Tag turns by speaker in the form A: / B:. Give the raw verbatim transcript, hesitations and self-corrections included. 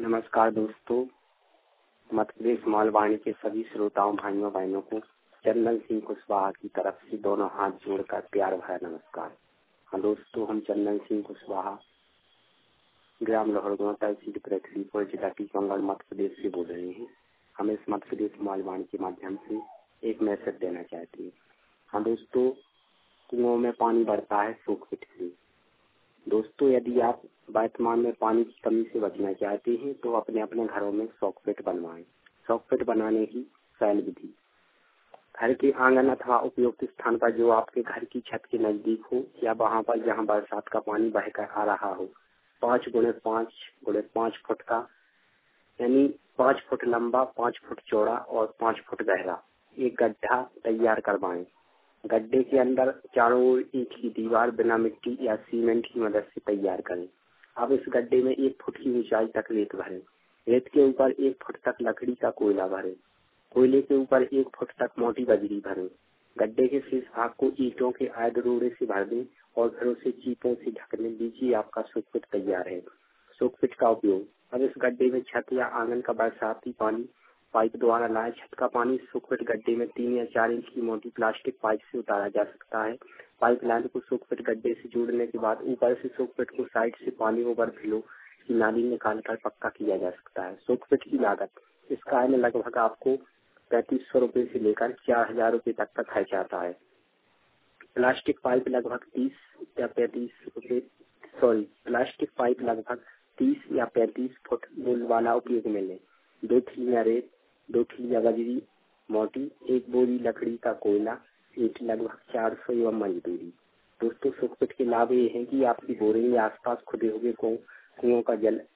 A: नमस्कार दोस्तों, मध्य प्रदेश मालवाणी के सभी श्रोताओं भाइयों बहनों को चंदन सिंह कुशवाहा की तरफ से दोनों हाथ जोड़कर प्यार भरा नमस्कार। हाँ दोस्तों, हम चंदन सिंह कुशवाहा ग्राम लोहरगांव तहसील पृथ्वीपुर जिला टीकमगढ़ मध्य प्रदेश से बोल रहे हैं। हम इस मध्य प्रदेश मालवाणी के माध्यम से एक मैसेज देना चाहते हैं। हाँ दोस्तों, कुओं में पानी बढ़ता है सूख पिट से। दोस्तों, यदि आप वर्तमान में पानी की कमी से बचना चाहते हैं तो अपने अपने घरों में सॉकपिट बनवाएं। सॉकपिट बनाने की सरल विधि: घर के आंगन अथवा उपयुक्त स्थान पर जो आपके घर की छत के नजदीक हो या वहां पर जहां बरसात का पानी बहकर आ रहा हो, पाँच गुणे पाँच गुणे पाँच फुट का यानी पाँच फुट लंबा, पाँच फुट चौड़ा और पाँच फुट गहरा एक गड्ढा तैयार करवाएं। गड्ढे के अंदर चारों ओर ईंट की दीवार बिना मिट्टी या सीमेंट की मदद से तैयार करें। अब इस गड्ढे में एक फुट की ऊंचाई तक रेत भरें। रेत के ऊपर एक फुट तक लकड़ी का कोयला भरें। कोयले के ऊपर एक फुट तक मोटी बजरी भरें। गड्ढे के शीर्ष भाग को ईंटों के आड़ रोड़े से भर दें और फिर उसे चीपों से ढकने दीजिए। आपका सूखपिट तैयार है। सूखपिट का उपयोग: अब इस गड्ढे में छत या आंगन का बरसाती पानी पाइप द्वारा लाए। छत का पानी सूखपिट गड्ढे में तीन या चार इंच की मोटी प्लास्टिक पाइप से उतारा जा सकता है। पाइप लाइन को सूखपिट गड्ढे से जोड़ने के बाद ऊपर से सूखपिट को साइड से पानी ओवरफ्लो की नाली निकालकर पक्का किया जा सकता है। सूखपिट की लागत: इस कार्य में लगभग आपको पैंतीस सौ रूपये से लेकर चार हजार रूपये तक का खर्च आता है। प्लास्टिक पाइप लगभग तीस या पैंतीस रूपये सॉरी प्लास्टिक पाइप लगभग तीस या पैंतीस फुट मूल वाला उपयोग में लें। दो थैलियां रेत, दो थैलियां बजरी मोटी, एक बोरी लकड़ी का कोयला, ईंट लगभग चार सौ एवं मजदूरी। दोस्तों, सूखपिट के लाभ ये हैं कि आपकी बोरिंग या आसपास खुदे हुए कुओं का जल